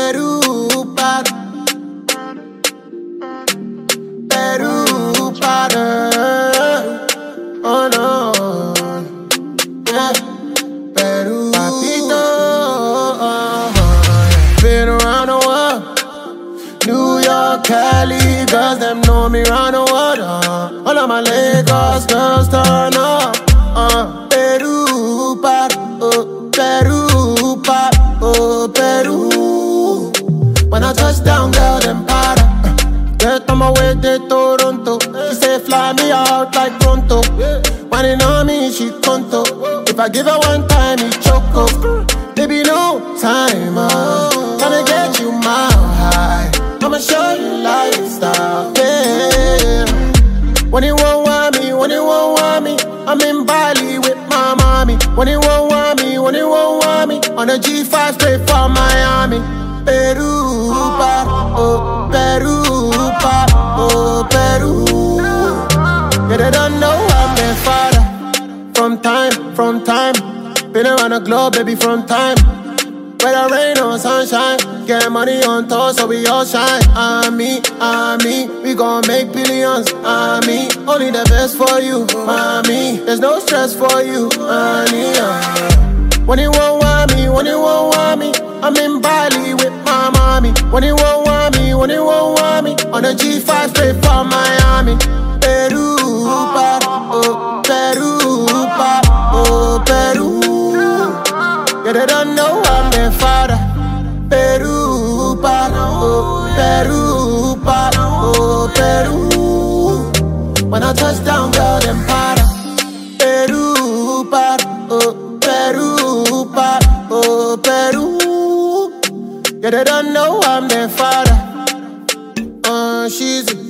Peru, para. Peru, para. Oh no, yeah. Peru, papito. Been around the world. New York, Cali, girls, them know me round the world. All of my Lagos girls turn up. Peru, para. Oh, Peru, para. Oh, Peru. When I touch down, girl, them para. Get on my way to Toronto. She say fly me out like pronto. Whining on me, she conto. If I give her one time, he choco. Baby, no time, tryna get you mile high. I'ma show you lifestyle, yeah. When you won't want me, when you won't want me, I'm in Bali with my mommy. When you won't want me, when you won't want me, on a G5 straight from Miami. Peru, para, oh, Peru, para, oh, Peru. Yeah, they don't know I'm their father. From time, been around the globe, baby, from time. Whether rain or sunshine, get money on tour, so we all shine. Me, we gon' make billions. Me, only the best for you. Me, there's no stress for you. When you won't want me, when you won't want me, I'm in Bali with my mommy. When you won't want me, when you won't want me, on a G5 straight from Miami. Peru, para, oh, Peru, para, oh, Peru. Yeah, they don't know I'm their father. Peru, para, oh, Peru, para, oh, Peru. When I touch down, girl, them para. Peru, para, oh, Peru, para, oh, Peru. Yeah, they don't know I'm their father. She's a